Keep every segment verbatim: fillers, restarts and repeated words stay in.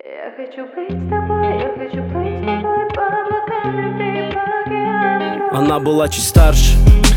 Я хочу быть с тобой, я хочу быть с тобой по облакам любви, по океану. Она была чуть старше,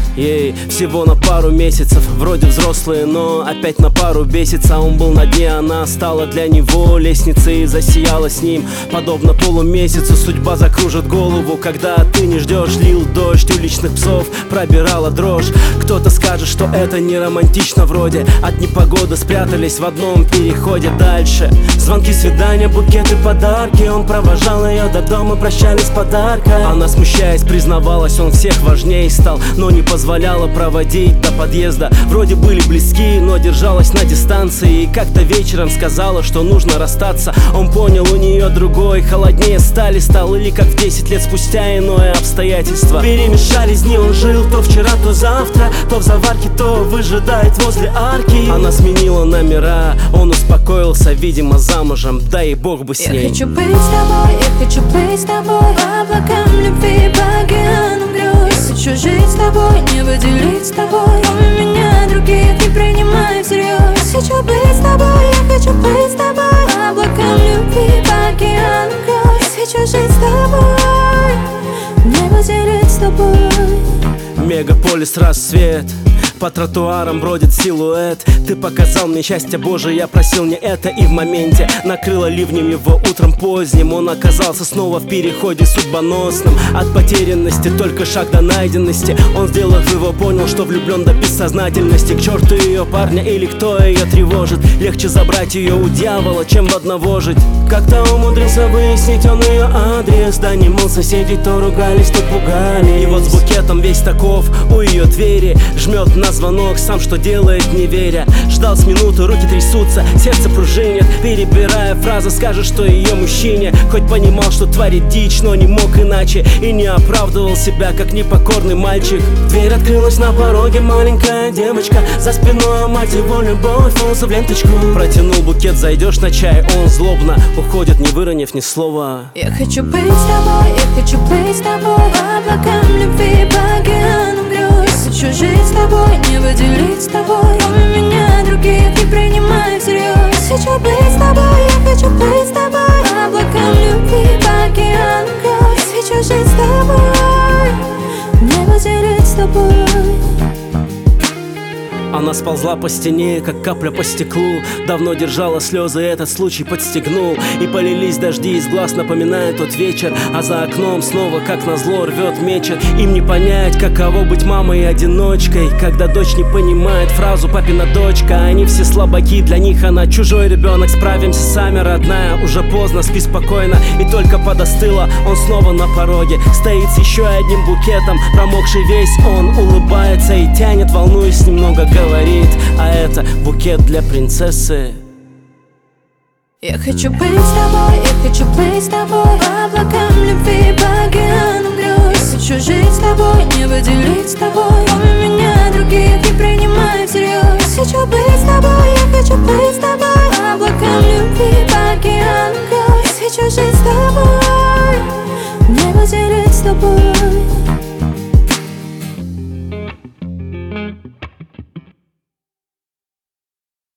ей всего на пару месяцев. Вроде взрослые, но опять на пару бесится. Он был на дне, она стала для него лестницей и засияла с ним. Подобно полумесяцу судьба закружит голову, когда ты не ждешь. Лил дождь, уличных псов пробирала дрожь. Кто-то скажет, что это не романтично вроде. От непогоды спрятались в одном переходе дальше. Звонки, свидания, букеты, подарки. Он провожал ее до дома, прощались подаркой. Она, смущаясь, признавалась, он всех важнее стал, но не позволяла проводить до подъезда. Вроде были близки, но держалась на дистанции. И как-то вечером сказала, что нужно расстаться. Он понял, у нее другой, холоднее стали стал. Или как в десять лет спустя иное обстоятельство. Перемешались дни, он жил то вчера, то завтра, то в заварке, то выжидает возле арки. Она сменила номера, он успокоился, видимо, замужем, да и бог бы с ней. Я хочу быть с тобой, я хочу быть с тобой по облакам любви, по океану грез. Хочу жить с тобой, не выделить с тобой. Кроме меня других не принимай всерьез. Хочу быть с тобой, я хочу быть с тобой по облакам любви, по океану грез. Хочу жить с тобой, не выделить с тобой. Мегаполис, рассвет, по тротуарам бродит силуэт. Ты показал мне счастье Божие, я просил не это. И в моменте накрыло ливнем его утром поздним. Он оказался снова в переходе судьбоносном. От потерянности только шаг до найденности. Он, сделав его, понял, что влюблен до бессознательности. К черту ее парня или кто ее тревожит. Легче забрать ее у дьявола, чем в одного жить. Как-то умудрился выяснить он ее адрес. Да не мол, соседи то ругались, то пугались. И вот с букетом весь таков у ее двери. Жмет на звонок, сам что делает, не веря. Ждал с минуты, руки трясутся, сердце пружинит. Перебирая фразы, скажет, что ее мужчине. Хоть понимал, что творит дичь, но не мог иначе. И не оправдывал себя, как непокорный мальчик. Дверь открылась, на пороге маленькая девочка. За спиной мать его любовь, волосы в ленточку. Протянул букет, зайдешь на чай. Он злобно уходит, не выронив ни слова. Я хочу быть с тобой, я хочу быть с тобой по облакам любви, по океану грез. Хочу жить с тобой, не выделить с тобой. Кроме меня других не принимай всерьез. Хочу быть с тобой, я хочу быть с тобой по облакам любви, по океану грез. Хочу жить с тобой, не выделить с тобой. Она сползла по стене, как капля по стеклу. Давно держала слезы, этот случай подстегнул. И полились дожди из глаз, напоминая тот вечер. А за окном снова, как назло, рвет мечет. Им не понять, каково быть мамой и одиночкой, когда дочь не понимает фразу «папина дочка». Они все слабаки, для них она чужой ребенок. Справимся сами, родная, уже поздно, спи спокойно. И только подостыла, он снова на пороге. Стоит с еще одним букетом, промокший весь. Он улыбается и тянет, волнуясь немного, говорит, а это букет для принцессы. Я хочу быть с тобой, я хочу быть с тобой по облакам любви, по океану грез. Хочу жить с тобой, не выделить с тобой. Кроме меня других не принимай всерьез. Хочу быть с тобой, я хочу быть с тобой по облакам любви, по океану грез. Хочу жить с тобой.